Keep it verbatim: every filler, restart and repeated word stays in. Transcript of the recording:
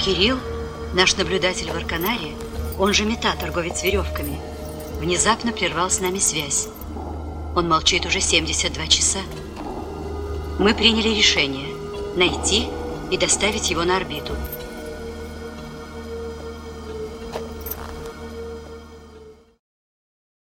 Кирилл, наш наблюдатель в Арканаре, он же Мета, торговец веревками, внезапно прервал с нами связь. Он молчит уже семьдесят два часа. Мы приняли решение найти и доставить его на орбиту.